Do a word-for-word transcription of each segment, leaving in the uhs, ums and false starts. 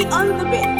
on the beat.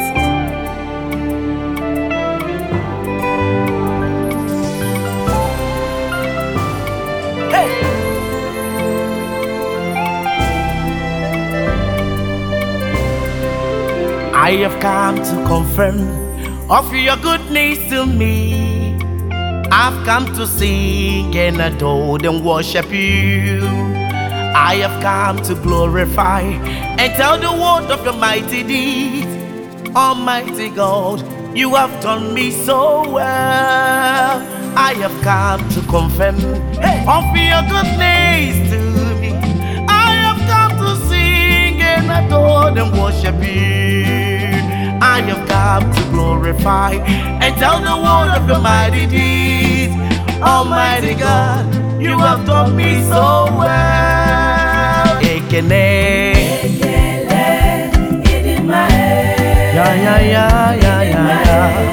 I have come to confirm of your goodness to me. I've come to sing and adore and worship you. I have come to glorify and tell the world of your mighty deeds. Almighty God, you have done me so well. I have come to confirm of your goodness to me. I have come to sing and adore and worship you. I have come to glorify and tell the world of your mighty deeds. Almighty God, you have done me so well. Ekene, Ekele, idima e. ya ya ya ya ya ya.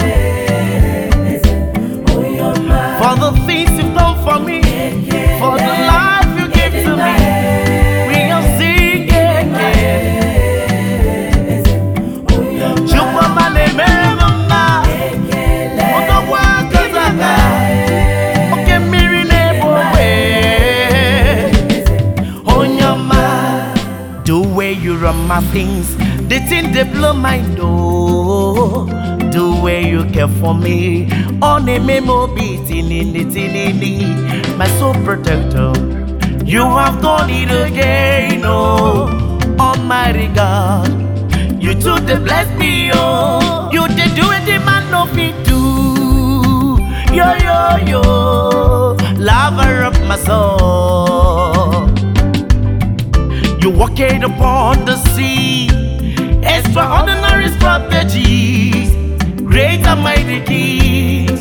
For the things you've done for me, for the life you gave to me, we are singing again. The way you run my things, the thing they blow my door. The way you care for me, on a memo beating in the tinini, my soul protector. You have done it again, oh Almighty God. You took the bless me, oh. You did do it, the man no fit do. Yo yo yo, lover of my soul. You walk it upon the sea, extraordinary strategies, great and mighty deeds.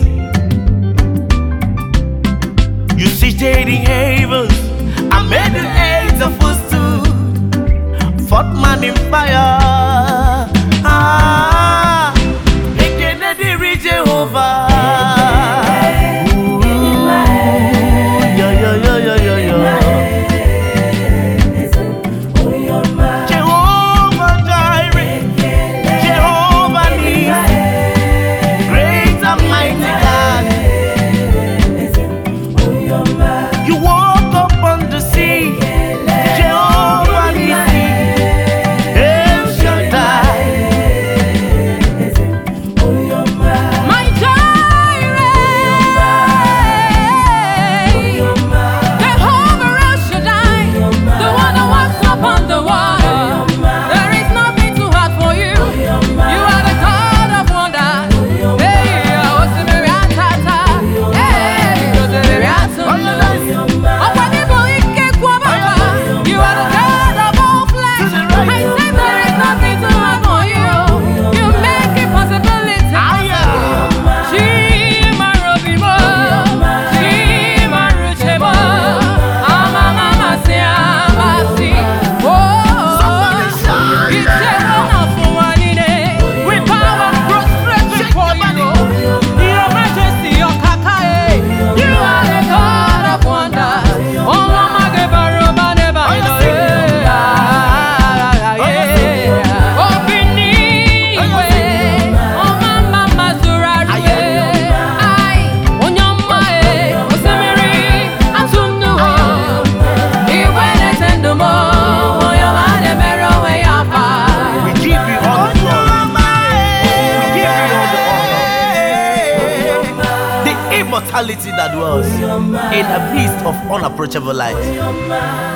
You seated in heavens, I made the aids of footstool, fought man in fire. Ah, again the reach Jehovah. Yo yo yo yo yo yo. Immortality that was in a beast of unapproachable light.